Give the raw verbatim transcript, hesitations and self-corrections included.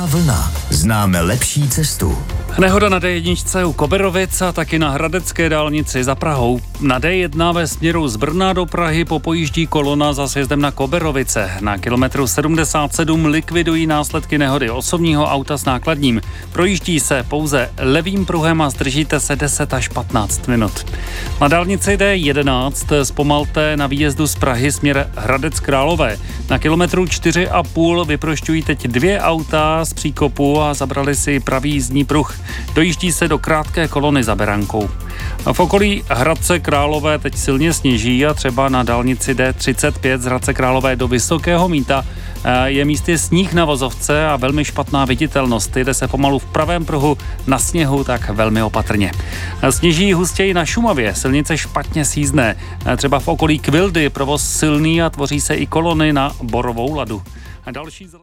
vlna. Známe lepší cestu. Nehoda na D jedna u Koberovic a taky na hradecké dálnici za Prahou. Na D jedna ve směru z Brna do Prahy popojíždí kolona za sjezdem na Koberovice. Na kilometru sedmdesát sedm likvidují následky nehody osobního auta s nákladním. Projíždí se pouze levým pruhem a zdržíte se deset až patnáct minut. Na dálnici D jedenáct zpomalte na výjezdu z Prahy směr Hradec Králové. Na kilometru čtyři a půl vyprošťují teď dvě auta z příkopu a zabrali si pravý jízdní pruh. Dojíždí se do krátké kolony za Berankou. V okolí Hradce Králové teď silně sněží a třeba na dálnici D třicet pět z Hradce Králové do Vysokého Mýta je místy sníh na vozovce a velmi špatná viditelnost. Jede se pomalu v pravém pruhu na sněhu, tak velmi opatrně. Sněží hustěji na Šumavě, silnice špatně sjízdné. Třeba v okolí Kvildy provoz silný a tvoří se i kolony na Borovou ladu. A další